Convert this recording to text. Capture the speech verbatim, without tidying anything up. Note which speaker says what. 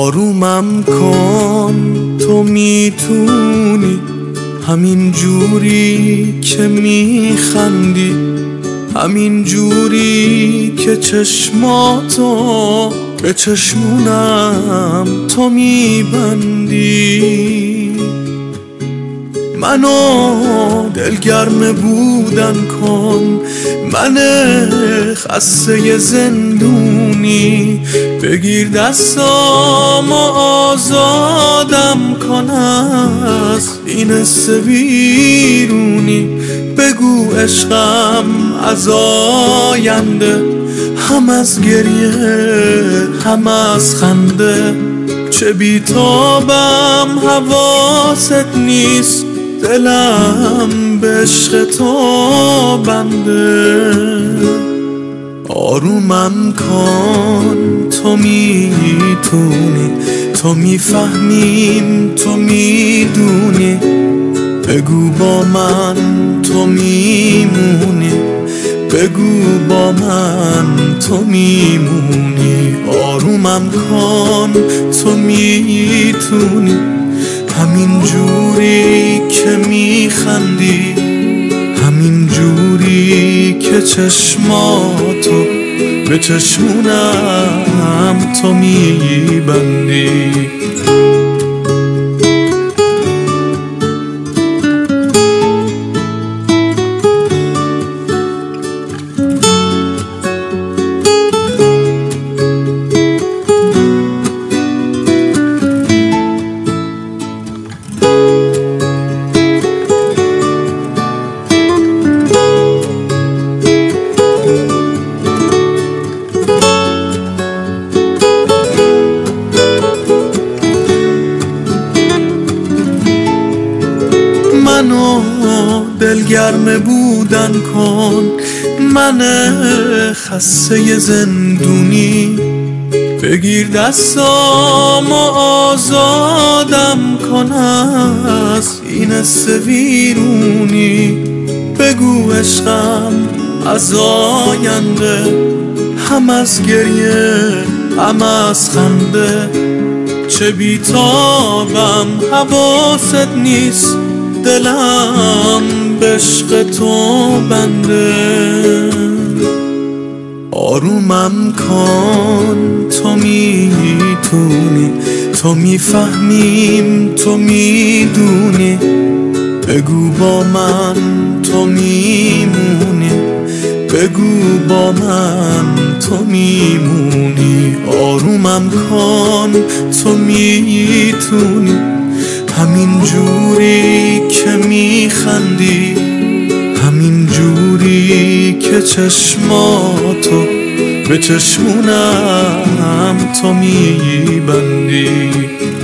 Speaker 1: آرومم کن، تو میتونی همین جوری که میخندی، همین جوری که چشماتو به چشمونم تو میبندی. منو دلگرم بودن کن، من خسته زندونی، بگیر دستام و آزادم کن از این حس بیرونی. بگو عشقم از آینده، هم از گریه هم از خنده، چه بیتابم حواست نیست، دلم به عشق تو بنده. آرومم کن، تو میتونی، تو میفهمیم، تو میدونی، بگو با من تو میمونی، بگو با من تو میمونی. آرومم کن، تو میتونی همین جوری که میخندی، همین جوری که چشماتو به چشمونم تو میبندی. منو دلگرم بودن کن، من خسته زندونی، بگیر دستام و آزادم کن از این حس ویرونی. بگو عشقم از آینده، هم از گریه هم از خنده، چه بیتابم حواست نیست، دلم به عشق تو بنده. آرومم کن، تو میتونی، تو میفهمیم، تو میدونی، بگو با من تو میمونی، بگو با من تو میمونی. آرومم کن، تو میتونی همین جوری که میخندی، همین جوری که چشماتو به چشمونم تو میبندی.